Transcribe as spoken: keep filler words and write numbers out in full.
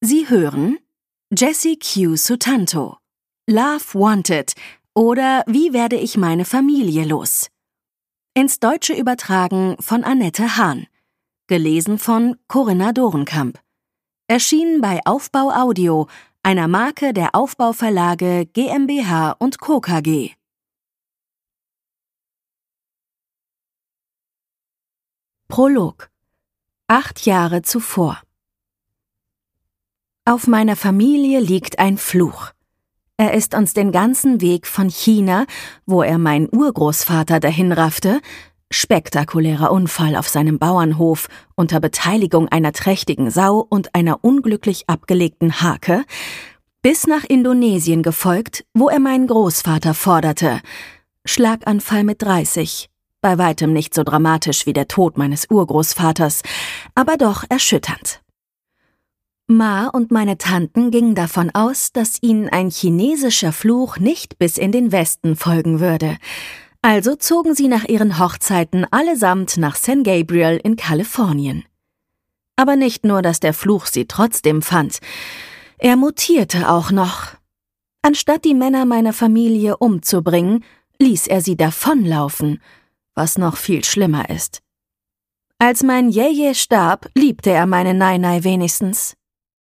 Sie hören Jessie Q. Sutanto, Love Wanted oder Wie werde ich meine Familie los? Ins Deutsche übertragen von Annette Hahn. Gelesen von Corinna Dorenkamp. Erschienen bei Aufbau Audio, einer Marke der Aufbau Verlage GmbH und Co. KG. Prolog. Acht Jahre zuvor. Auf meiner Familie liegt ein Fluch. Er ist uns den ganzen Weg von China, wo er meinen Urgroßvater dahinraffte, spektakulärer Unfall auf seinem Bauernhof unter Beteiligung einer trächtigen Sau und einer unglücklich abgelegten Hake, bis nach Indonesien gefolgt, wo er meinen Großvater forderte. Schlaganfall mit dreißig. Bei weitem nicht so dramatisch wie der Tod meines Urgroßvaters, aber doch erschütternd. Ma und meine Tanten gingen davon aus, dass ihnen ein chinesischer Fluch nicht bis in den Westen folgen würde. Also zogen sie nach ihren Hochzeiten allesamt nach San Gabriel in Kalifornien. Aber nicht nur, dass der Fluch sie trotzdem fand, er mutierte auch noch. Anstatt die Männer meiner Familie umzubringen, ließ er sie davonlaufen, was noch viel schlimmer ist. Als mein Jeje starb, liebte er meine Nainai wenigstens.